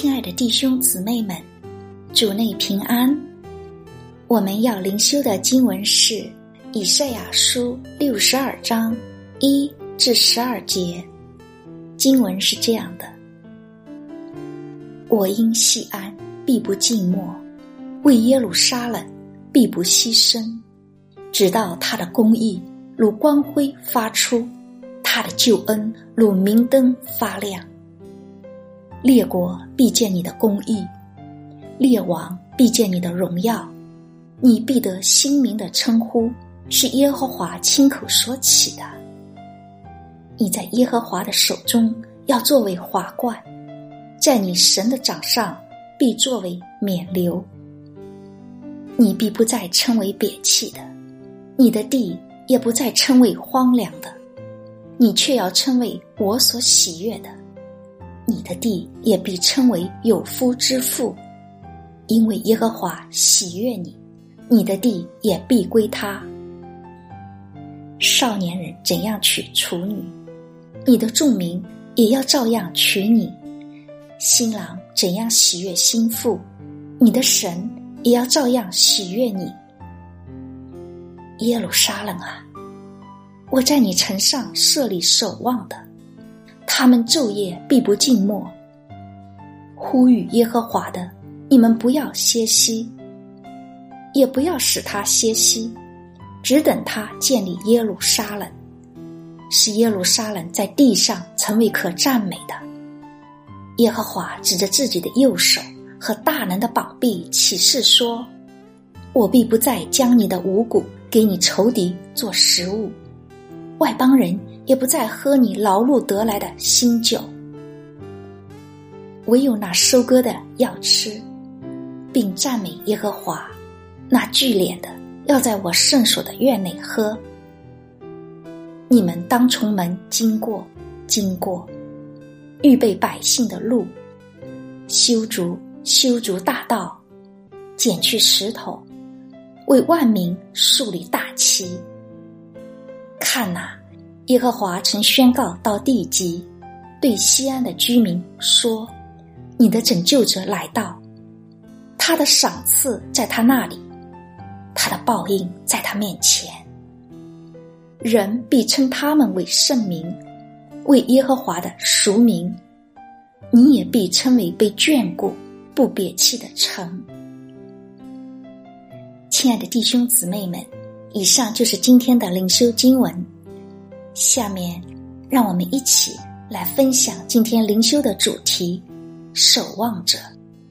亲爱的弟兄姊妹们，主内平安。我们要灵修的经文是以赛亚书62章1至12节。经文是这样的：我因锡安必不静默，为耶路撒冷必不牺牲，直到他的公义如光辉发出，他的救恩如明灯发亮。列国必见你的公义，列王必见你的荣耀，你必得新名的称呼，是耶和华亲口所起的。你在耶和华的手中要作为华冠，在你神的掌上必作为冕旒。你必不再称为瘪弃的，你的地也不再称为荒凉的，你却要称为我所喜悦的。你的地也必称为有夫之妇，因为耶和华喜悦你，你的地也必归他。少年人怎样娶处女，你的众民也要照样娶你。新郎怎样喜悦新妇，你的神也要照样喜悦你。耶路撒冷啊，我在你城上设立守望的，他们昼夜必不静默。呼吁耶和华的，你们不要歇息，也不要使他歇息，只等他建立耶路撒冷，使耶路撒冷在地上成为可赞美的。耶和华指着自己的右手和大能的膀臂起誓说，我必不再将你的五谷给你仇敌做食物，外邦人也不再喝你劳碌得来的新酒，唯有那收割的要吃，并赞美耶和华，那聚敛的要在我圣所的院内喝。你们当从门经过，预备百姓的路，修筑大道，剪去石头，为万民树立大旗。看哪，耶和华曾宣告到地极，对西安的居民说，你的拯救者来到，他的赏赐在他那里，他的报应在他面前。人必称他们为圣民，为耶和华的赎民，你也必称为被眷顾不撇弃的城。亲爱的弟兄姊妹们，以上就是今天的灵修经文。下面让我们一起来分享今天灵修的主题，守望者。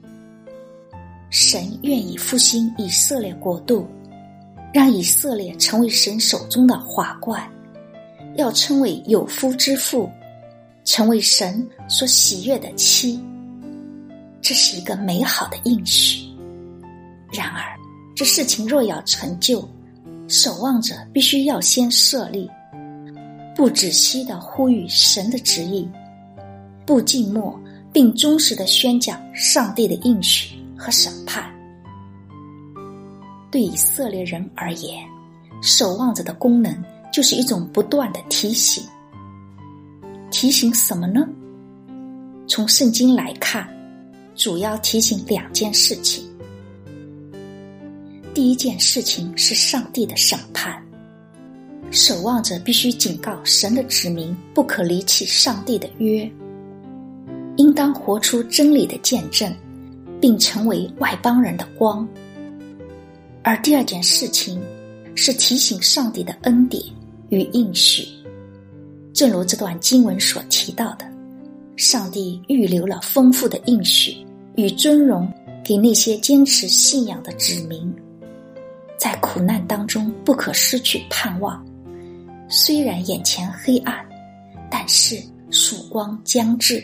神愿意复兴以色列国度，让以色列成为神手中的华冠，要称为有夫之妇，成为神所喜悦的妻。这是一个美好的应许。然而这事情若要成就，守望者必须要先设立，不止息地呼吁神的旨意，不静默，并忠实地宣讲上帝的应许和审判。对以色列人而言，守望者的功能就是一种不断的提醒。提醒什么呢？从圣经来看，主要提醒两件事情。第一件事情是上帝的审判，守望者必须警告神的子民不可离弃上帝的约，应当活出真理的见证，并成为外邦人的光。而第二件事情是提醒上帝的恩典与应许。正如这段经文所提到的，上帝预留了丰富的应许与尊荣给那些坚持信仰的子民，在苦难当中不可失去盼望。虽然眼前黑暗，但是曙光将至。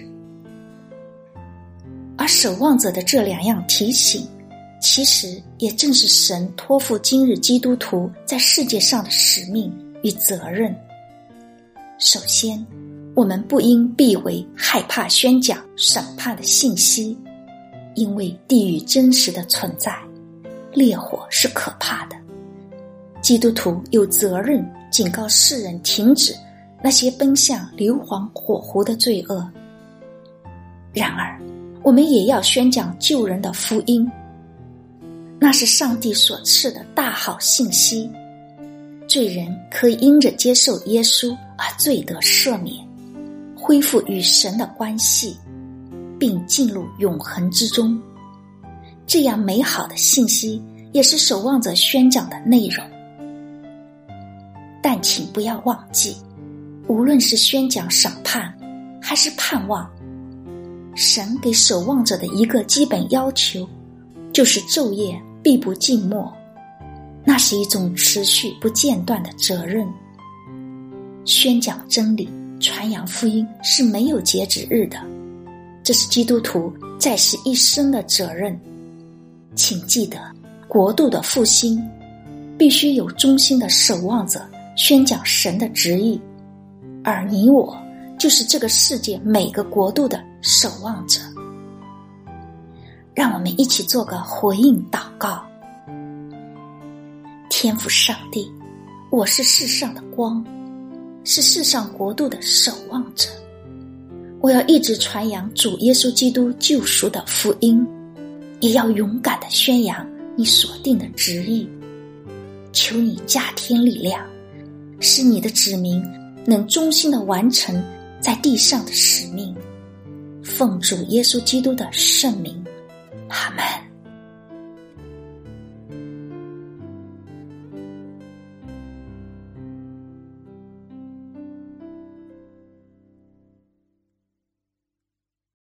而守望者的这两样提醒，其实也正是神托付今日基督徒在世界上的使命与责任。首先，我们不应避讳害怕宣讲审判的信息，因为地狱真实的存在，烈火是可怕的。基督徒有责任警告世人停止那些奔向硫磺火湖的罪恶。然而我们也要宣讲救人的福音，那是上帝所赐的大好信息。罪人可以因着接受耶稣而罪得赦免，恢复与神的关系，并进入永恒之中。这样美好的信息也是守望者宣讲的内容。但请不要忘记，无论是宣讲审判还是盼望，神给守望者的一个基本要求，就是昼夜必不静默。那是一种持续不间断的责任。宣讲真理、传扬福音是没有截止日的，这是基督徒在世一生的责任。请记得，国度的复兴必须有忠心的守望者宣讲神的旨意，而你我就是这个世界每个国度的守望者。让我们一起做个回应祷告。天父上帝，我是世上的光，是世上国度的守望者。我要一直传扬主耶稣基督救赎的福音，也要勇敢地宣扬你所定的旨意。求你加添力量，使你的子民能忠心地完成在地上的使命。奉主耶稣基督的圣名，阿们。